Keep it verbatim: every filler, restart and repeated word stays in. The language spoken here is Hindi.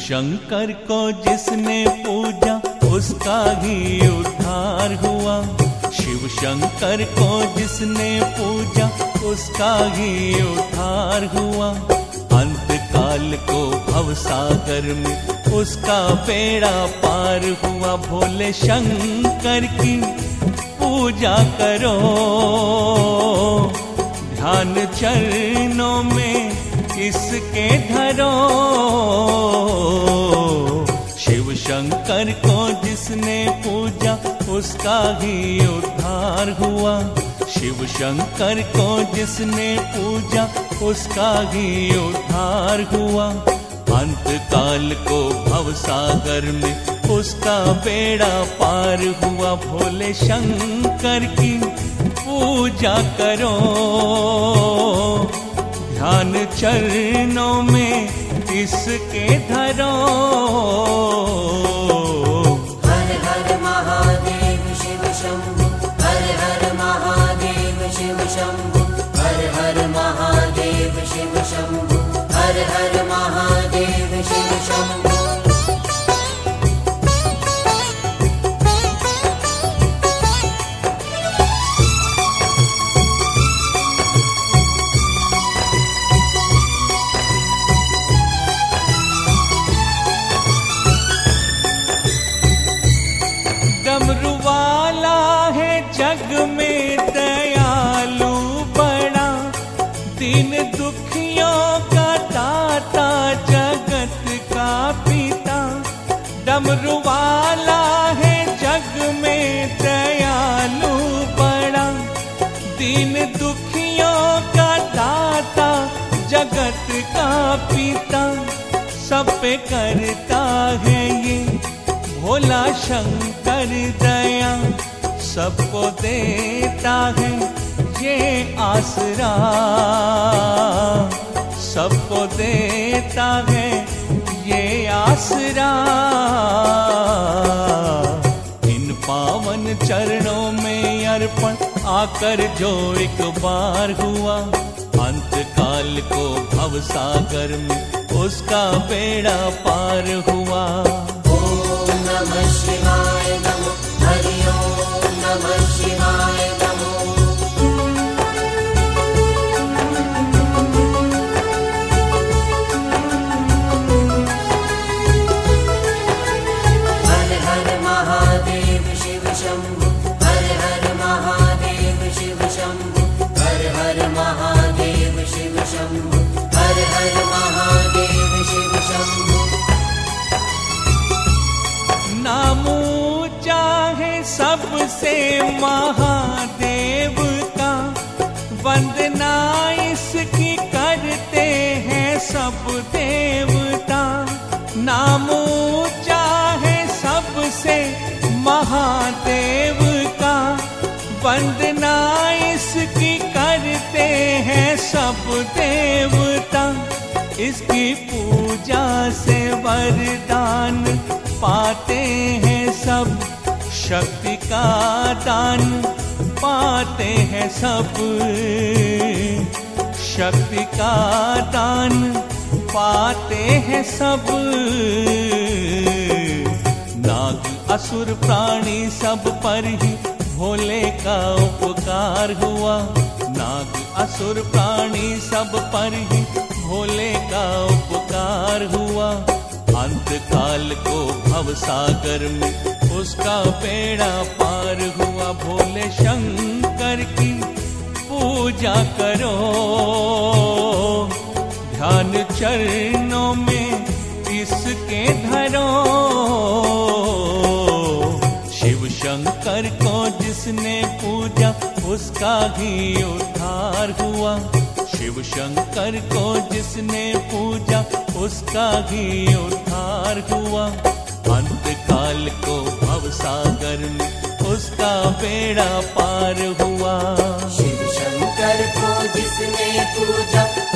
शंकर को जिसने पूजा उसका ही उद्धार हुआ। शिव शंकर को जिसने पूजा उसका ही उद्धार हुआ। अंत काल को भवसागर में उसका बेड़ा पार हुआ। भोले शंकर की पूजा करो, ध्यान चरणों में इसके धरो। शिव शंकर को जिसने पूजा उसका ही उद्धार हुआ। शिव शंकर को जिसने पूजा उसका ही उद्धार हुआ। अंत काल को भवसागर में उसका बेड़ा पार हुआ। भोले शंकर की पूजा करो, ध्यान चरणों में इसके धरो। हर हर महादेव शिव शंभु, हर हर महादेव शिव शंभु, हर हर महादेव शिव शंभु, हर हर महादेव शिव शंभु। डमरू वाला है जग में दयालु बड़ा, दीन दुखियों का दाता जगत का पिता। डमरू वाला है जग में दयालु बड़ा, दीन दुखियों का दाता जगत का पिता। सब पे करता है ये भोला शंकर दया, सबको देता है ये आसरा। सबको देता है ये आसरा। इन पावन चरणों में अर्पण आकर जो एक बार हुआ। अंत काल को भवसागर में उसका बेड़ा पार हुआ। नमः शिवाय नमो, हरि ओम नमः शिवाय नमो। हर हर महादेव शिव शंभु, हर हर महादेव शिव शंभु, हर हर महादेव शिव शंभु, हर हर महादेव शिव शंभु। नाम चाहे सबसे महादेव का, वंदना इसकी करते हैं सब देवता। नाम चाहे सबसे महादेव का, वंदना इसकी करते हैं सब देवता। इसकी पूजा से वरदान पाते हैं सब, शक्ति का दान पाते हैं सब। शक्ति का दान पाते हैं सब। नाग असुर प्राणी सब पर ही भोले का उपकार हुआ। नाग असुर प्राणी सब पर ही भोले का उपकार हुआ। अंत काल को भवसागर में उसका बेड़ा पार हुआ। भोले शंकर की पूजा करो, ध्यान चरणों में इसके धरो। शिव शंकर को जिसने पूजा उसका ही उद्धार हुआ। शिव शंकर को जिसने पूजा उसका ही उद्धार हुआ। अंत काल को भवसागर में उसका बेड़ा पार हुआ। शिव शंकर को जिसने पूजा